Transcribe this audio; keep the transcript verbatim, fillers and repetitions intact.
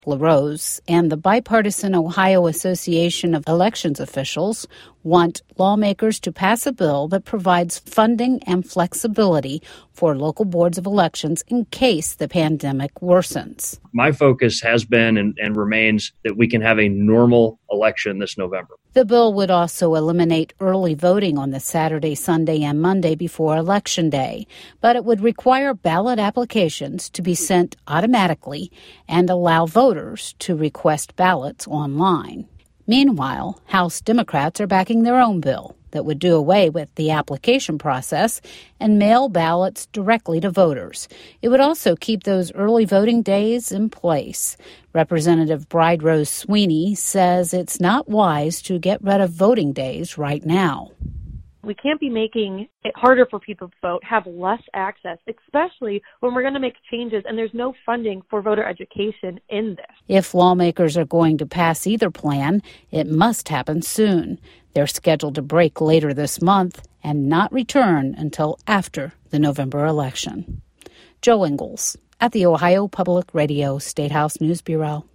LaRose and the bipartisan Ohio Association of Elections Officials want lawmakers to pass a bill that provides funding and flexibility for local boards of elections in case the pandemic worsens. My focus has been and, and remains that we can have a normal election this November. The bill would also eliminate early voting on the Saturday, Sunday, and Monday before Election Day, but it would require ballot applications to be sent automatically and allow voters to request ballots online. Meanwhile, House Democrats are backing their own bill that would do away with the application process and mail ballots directly to voters. It would also keep those early voting days in place. Representative Bride Rose Sweeney says it's not wise to get rid of voting days right now. We can't be making it harder for people to vote, have less access, especially when we're going to make changes and there's no funding for voter education in this. If lawmakers are going to pass either plan, it must happen soon. They're scheduled to break later this month and not return until after the November election. Joe Ingles at the Ohio Public Radio State House News Bureau.